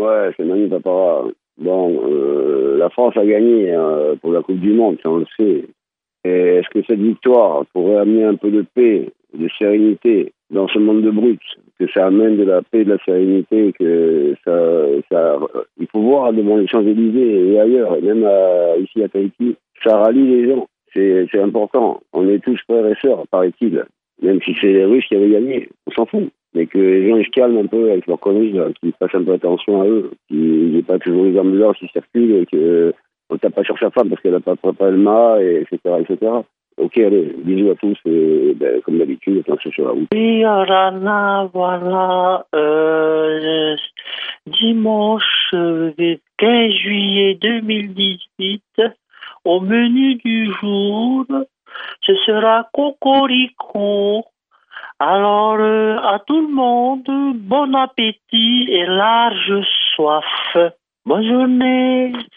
Ouais, c'est Manu Papara. Bon, la France a gagné pour la Coupe du Monde, ça on le sait. Et est-ce que cette victoire pourrait amener un peu de paix, de sérénité dans ce monde de brutes, que ça amène de la paix, de la sérénité, que il faut voir devant les Champs-Élysées et ailleurs, et même ici à Tahiti, ça rallie les gens. C'est important. On est tous frères et sœurs, paraît-il. Même si c'est les Russes qui avaient gagné, on s'en fout. Mais que les gens ils se calment un peu avec leurs conneries, là, qu'ils fassent un peu attention à eux, qu'il n'y ait pas toujours les armes de l'or qui circulent et que on tape pas sur sa femme parce qu'elle n'a pas préparé le mât, et etc., etc. Ok, allez, bisous à tous et comme d'habitude, attention sur la route. Oui, Rana, voilà, dimanche 15 juillet 2018, au menu du jour, ce sera Cocorico. Alors, à tout le monde, bon appétit et large soif. Bonne journée.